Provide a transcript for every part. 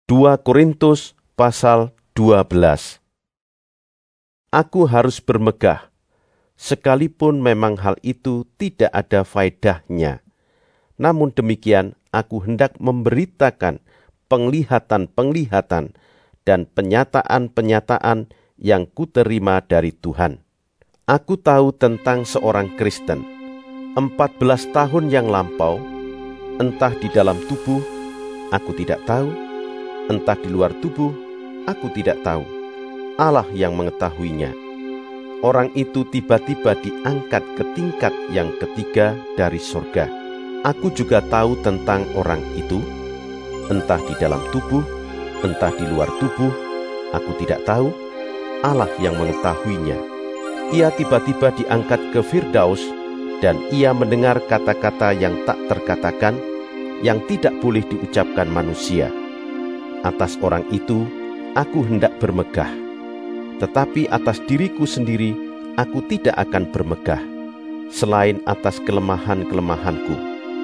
2 Korintus pasal 12. Aku harus bermegah, sekalipun memang hal itu tidak ada faedahnya. Namun demikian, aku hendak memberitakan penglihatan-penglihatan dan penyataan-penyataan yang kuterima dari Tuhan. Aku tahu tentang seorang Kristen, 14 tahun yang lampau, entah di dalam tubuh, aku tidak tahu, entah di luar tubuh, aku tidak tahu. Allah yang mengetahuinya. Orang itu tiba-tiba diangkat ke tingkat yang ketiga dari surga. Aku juga tahu tentang orang itu, entah di dalam tubuh, entah di luar tubuh, aku tidak tahu. Allah yang mengetahuinya. Ia tiba-tiba diangkat ke Firdaus, dan ia mendengar kata-kata yang tak terkatakan, yang tidak boleh diucapkan manusia. Atas orang itu, aku hendak bermegah. Tetapi atas diriku sendiri, aku tidak akan bermegah, selain atas kelemahan-kelemahanku.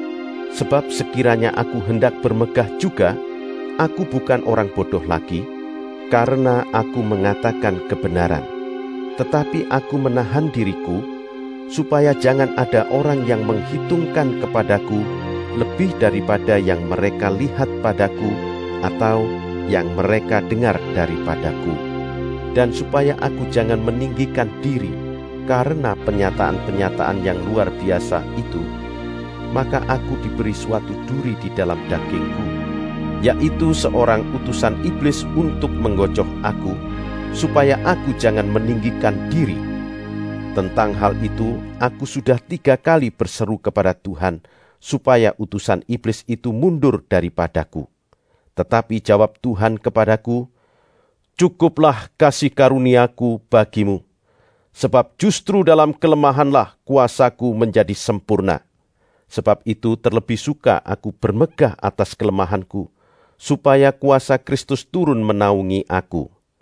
Sebab sekiranya aku hendak bermegah juga, aku bukan orang bodoh lagi, karena aku mengatakan kebenaran. Tetapi aku menahan diriku, supaya jangan ada orang yang menghitungkan kepadaku lebih daripada yang mereka lihat padaku, atau yang mereka dengar daripadaku. Dan supaya aku jangan meninggikan diri karena penyataan-penyataan yang luar biasa itu, maka aku diberi suatu duri di dalam dagingku, yaitu seorang utusan iblis untuk menggocoh aku, supaya aku jangan meninggikan diri. Tentang hal itu, aku sudah 3 kali berseru kepada Tuhan, supaya utusan iblis itu mundur daripadaku. Tetapi jawab Tuhan kepadaku, "Cukuplah kasih karuniaku bagimu, sebab justru dalam kelemahanlah kuasaku menjadi sempurna. Sebab itu terlebih suka aku bermegah atas kelemahanku, supaya kuasa Kristus turun menaungi aku.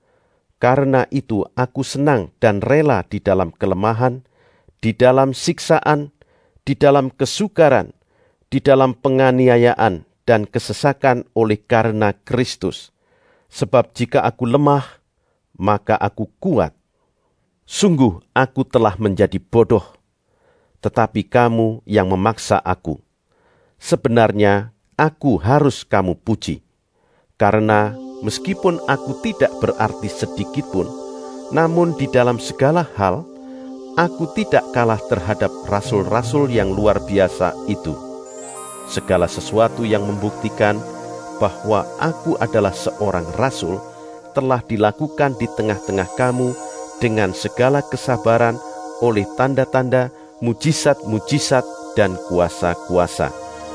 Karena itu aku senang dan rela di dalam kelemahan, di dalam siksaan, di dalam kesukaran, di dalam penganiayaan dan kesesakan oleh karena Kristus. Sebab jika aku lemah, maka aku kuat. Sungguh aku telah menjadi bodoh, tetapi kamu yang memaksa aku. Sebenarnya aku harus kamu puji, karena meskipun aku tidak berarti sedikitpun, namun di dalam segala hal, aku tidak kalah terhadap rasul-rasul yang luar biasa itu. Segala sesuatu yang membuktikan bahwa aku adalah seorang rasul telah dilakukan di tengah-tengah kamu dengan segala kesabaran oleh tanda-tanda, mujizat-mujizat dan kuasa-kuasa.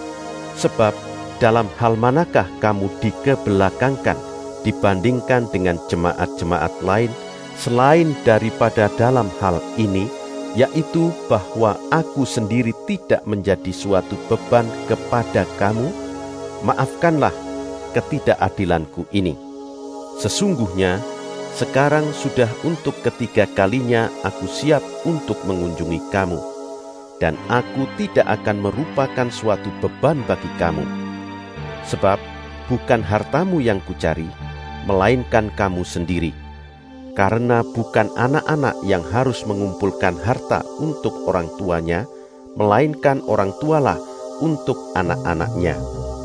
Sebab dalam hal manakah kamu dikebelakangkan dibandingkan dengan jemaat-jemaat lain selain daripada dalam hal ini, yaitu bahwa aku sendiri tidak menjadi suatu beban kepada kamu? Maafkanlah ketidakadilanku ini. Sesungguhnya sekarang sudah untuk ketiga kalinya aku siap untuk mengunjungi kamu, dan aku tidak akan merupakan suatu beban bagi kamu. Sebab bukan hartamu yang kucari, melainkan kamu sendiri. Karena bukan anak-anak yang harus mengumpulkan harta untuk orang tuanya, melainkan orang tualah untuk anak-anaknya.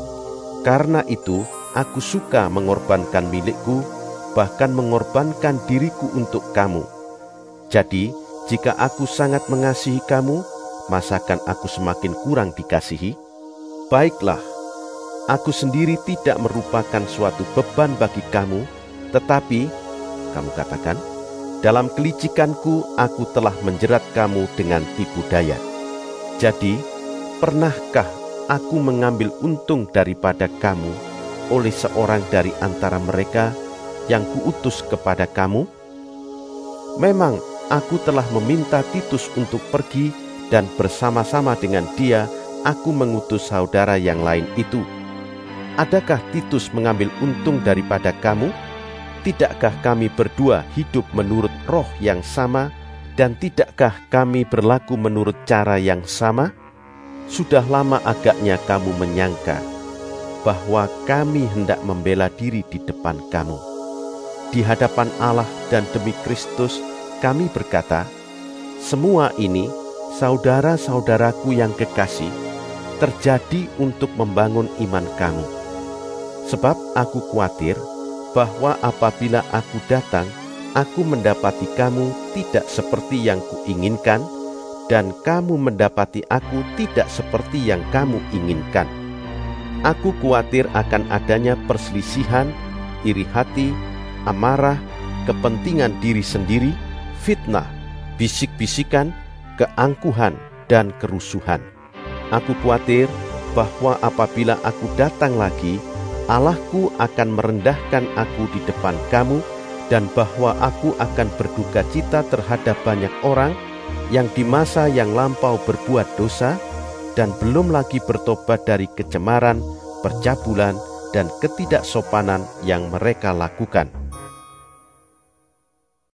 Karena itu, aku suka mengorbankan milikku, bahkan mengorbankan diriku untuk kamu. Jadi, jika aku sangat mengasihi kamu, masakan aku semakin kurang dikasihi? Baiklah, aku sendiri tidak merupakan suatu beban bagi kamu, tetapi, kamu katakan, dalam kelicikanku aku telah menjerat kamu dengan tipu daya. Jadi, pernahkah aku mengambil untung daripada kamu oleh seorang dari antara mereka yang kuutus kepada kamu? Memang aku telah meminta Titus untuk pergi, dan bersama-sama dengan dia aku mengutus saudara yang lain itu. Adakah Titus mengambil untung daripada kamu? Tidakkah kami berdua hidup menurut roh yang sama, dan tidakkah kami berlaku menurut cara yang sama? Sudah lama agaknya kamu menyangka, bahwa kami hendak membela diri di depan kamu. Di hadapan Allah dan demi Kristus kami berkata, semua ini, saudara-saudaraku yang kekasih, terjadi untuk membangun iman kamu. Sebab aku khawatir bahwa apabila aku datang, aku mendapati kamu tidak seperti yang kuinginkan, dan kamu mendapati aku tidak seperti yang kamu inginkan. Aku khawatir akan adanya perselisihan, iri hati, amarah, kepentingan diri sendiri, fitnah, bisik-bisikan, keangkuhan, dan kerusuhan. Aku khawatir bahwa apabila aku datang lagi, Allahku akan merendahkan aku di depan kamu, dan bahwa aku akan berduka cita terhadap banyak orang yang di masa yang lampau berbuat dosa, dan belum lagi bertobat dari kecemaran, percabulan, dan ketidaksopanan yang mereka lakukan.